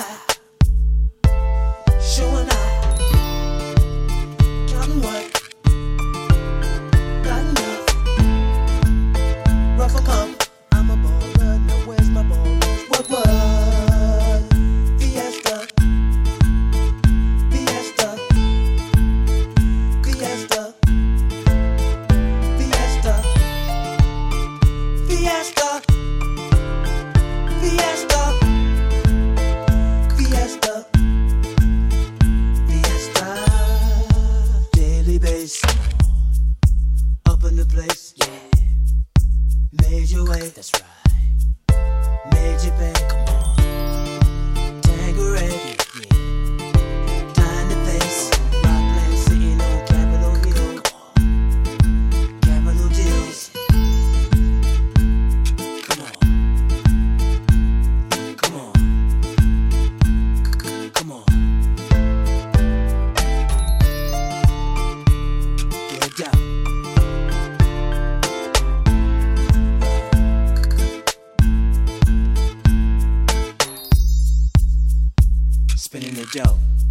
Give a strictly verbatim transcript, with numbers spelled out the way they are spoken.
light, showing out, counting what, not enough, rough or come, I'm a baller, now where's my ballers, what, what, Fiesta, Fiesta, Fiesta, Fiesta, Fiesta, Fiesta, Fiesta, Fiesta, daily bass, up in the place, yeah, made your way, that's right, made your pay, come on, Tanqueray, yeah, time to face, Rockland sitting on Capitol Hill, come on, Capitol deals, come on, come on, come on, get down. Spinning the dough.